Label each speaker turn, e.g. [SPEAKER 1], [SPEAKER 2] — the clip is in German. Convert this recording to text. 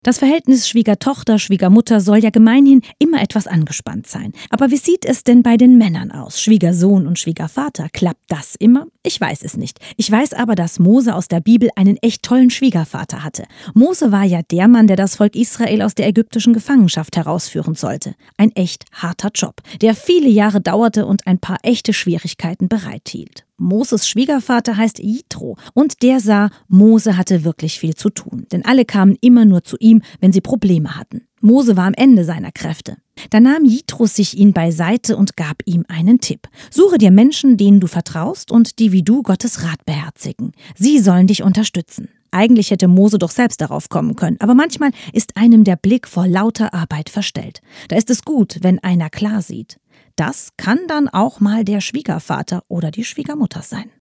[SPEAKER 1] Das Verhältnis Schwiegertochter-Schwiegermutter soll ja gemeinhin immer etwas angespannt sein. Aber wie sieht es denn bei den Männern aus? Schwiegersohn und Schwiegervater, klappt das immer? Ich weiß es nicht. Ich weiß aber, dass Mose aus der Bibel einen echt tollen Schwiegervater hatte. Mose war ja der Mann, der das Volk Israel aus der ägyptischen Gefangenschaft herausführen sollte. Ein echt harter Job, der viele Jahre dauerte und ein paar echte Schwierigkeiten bereithielt. Moses Schwiegervater heißt Jitro und der sah, Mose hatte wirklich viel zu tun. Denn alle kamen immer nur zu ihm, wenn sie Probleme hatten. Mose war am Ende seiner Kräfte. Da nahm Jitro sich ihn beiseite und gab ihm einen Tipp. Suche dir Menschen, denen du vertraust und die wie du Gottes Rat beherzigen. Sie sollen dich unterstützen. Eigentlich hätte Mose doch selbst darauf kommen können, aber manchmal ist einem der Blick vor lauter Arbeit verstellt. Da ist es gut, wenn einer klar sieht. Das kann dann auch mal der Schwiegervater oder die Schwiegermutter sein.